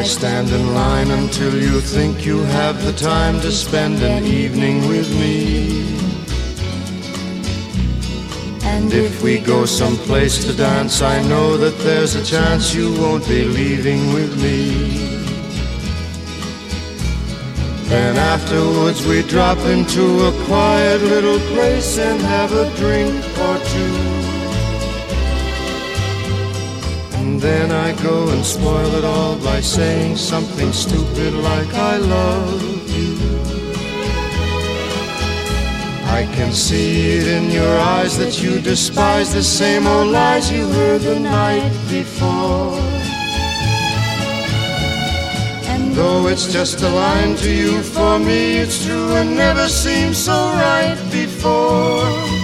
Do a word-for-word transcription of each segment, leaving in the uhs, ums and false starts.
stand in line until you think you have the time to spend an evening with me. And if we go someplace to dance, I know that there's a chance you won't be leaving with me. Then afterwards we drop into a quiet little place and have a drink or two. And then I go and spoil it all by saying something stupid like I love you. I can see it in your eyes that you despise the same old lies you heard the night before. And though it's just a line to you, for me it's true and never seemed so right before.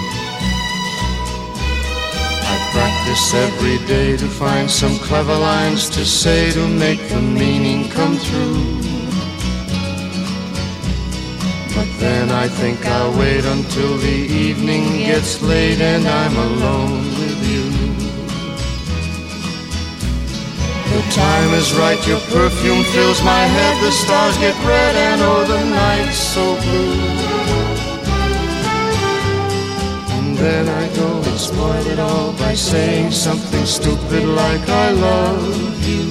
I practice every day to find some clever lines to say to make the meaning come through. But then I think I'll wait until the evening gets late and I'm alone with you. The time is right, your perfume fills my head, the stars get red and oh the night's so blue. And then I go and spoil it all by saying something stupid like I love you.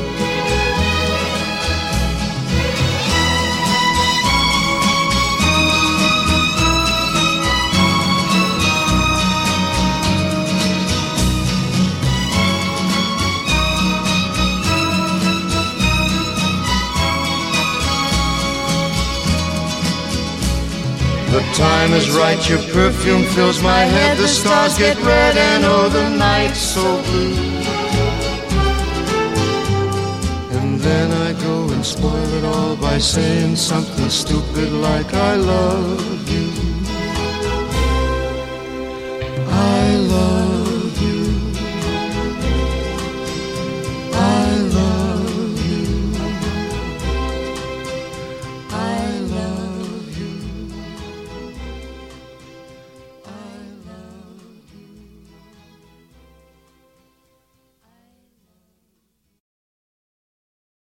The time is right, your perfume fills my head, the stars get red and oh the night's so blue. And then I go and spoil it all by saying something stupid like I love you.